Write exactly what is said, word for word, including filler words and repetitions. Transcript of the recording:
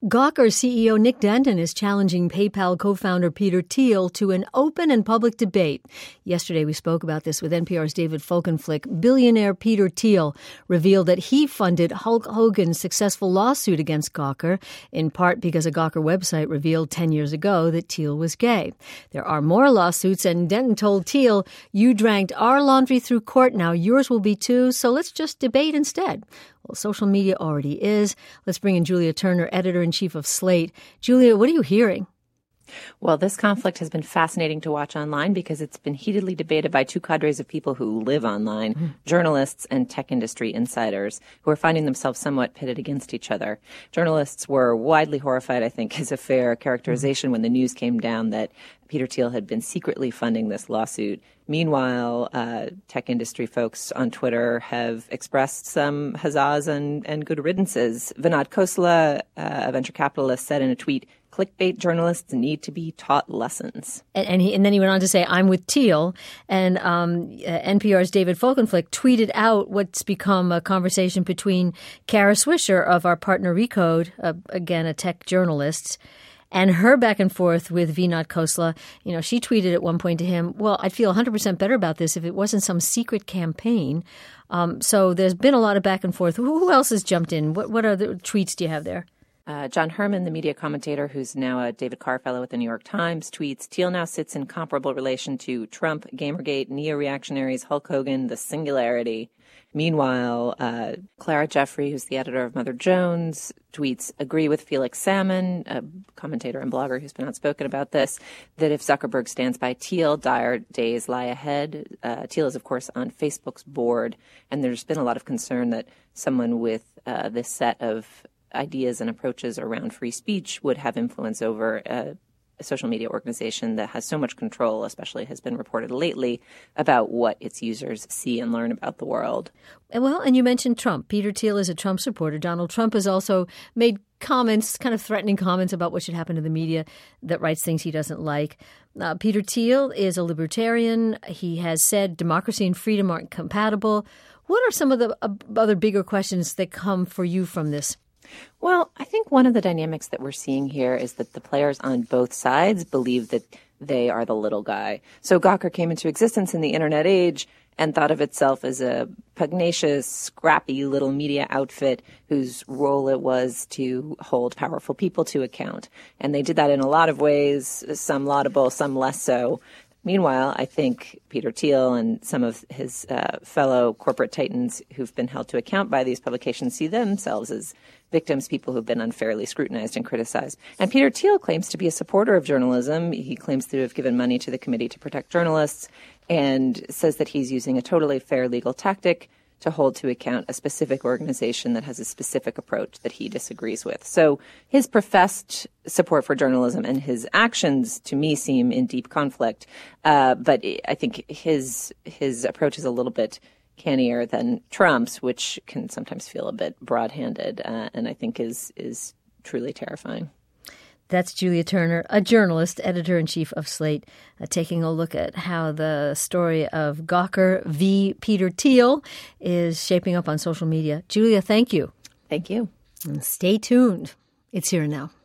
Gawker C E O Nick Denton is challenging PayPal co-founder Peter Thiel to an open and public debate. Yesterday, we spoke about this with N P R's David Folkenflik. Billionaire Peter Thiel revealed that he funded Hulk Hogan's successful lawsuit against Gawker, in part because a Gawker website revealed ten years ago that Thiel was gay. There are more lawsuits, and Denton told Thiel, "You dragged our laundry through court, now yours will be too, so let's just debate instead." Well, social media already is. Let's bring in Julia Turner, editor-in-chief of Slate. Julia, what are you hearing? Well, this conflict has been fascinating to watch online because it's been heatedly debated by two cadres of people who live online, mm. journalists and tech industry insiders, who are finding themselves somewhat pitted against each other. Journalists were widely horrified, I think, is a fair characterization mm. when the news came down that Peter Thiel had been secretly funding this lawsuit. Meanwhile, uh, tech industry folks on Twitter have expressed some huzzas and, and good riddances. Vinod Khosla, uh, a venture capitalist, said in a tweet, "Clickbait journalists need to be taught lessons." And, and, he, and then he went on to say, "I'm with Thiel." And um, uh, N P R's David Folkenflik tweeted out what's become a conversation between Kara Swisher of our partner Recode, uh, again, a tech journalist, and her back and forth with Vinod Khosla. You know, she tweeted at one point to him, "Well, I'd feel one hundred percent better about this if it wasn't some secret campaign." Um, so there's been a lot of back and forth. Who, who else has jumped in? What, what other tweets do you have there? Uh, John Herman, the media commentator who's now a David Carr fellow at the New York Times, tweets, "Thiel now sits in comparable relation to Trump, Gamergate, neo-reactionaries, Hulk Hogan, the singularity." Meanwhile, uh, Clara Jeffrey, who's the editor of Mother Jones, tweets, "Agree with Felix Salmon," a commentator and blogger who's been outspoken about this, that if Zuckerberg stands by Thiel, dire days lie ahead. Uh, Thiel is, of course, on Facebook's board, and there's been a lot of concern that someone with uh, this set of ideas and approaches around free speech would have influence over uh, a social media organization that has so much control, especially has been reported lately, about what its users see and learn about the world. Well, and you mentioned Trump. Peter Thiel is a Trump supporter. Donald Trump has also made comments, kind of threatening comments about what should happen to the media that writes things he doesn't like. Uh, Peter Thiel is a libertarian. He has said democracy and freedom aren't compatible. What are some of the uh, other bigger questions that come for you from this? Well, I think one of the dynamics that we're seeing here is that the players on both sides believe that they are the little guy. So Gawker came into existence in the internet age and thought of itself as a pugnacious, scrappy little media outfit whose role it was to hold powerful people to account. And they did that in a lot of ways, some laudable, some less so. Meanwhile, I think Peter Thiel and some of his uh, fellow corporate titans who've been held to account by these publications see themselves as victims, people who've been unfairly scrutinized and criticized. And Peter Thiel claims to be a supporter of journalism. He claims to have given money to the Committee to Protect Journalists and says that he's using a totally fair legal tactic to hold to account a specific organization that has a specific approach that he disagrees with. So his professed support for journalism and his actions, to me, seem in deep conflict. Uh, but I think his his approach is a little bit cannier than Trump's, which can sometimes feel a bit broad-handed, uh, and I think is is truly terrifying. That's Julia Turner, a journalist, editor-in-chief of Slate, uh, taking a look at how the story of Gawker v. Peter Thiel is shaping up on social media. Julia, thank you. Thank you. And stay tuned. It's here now.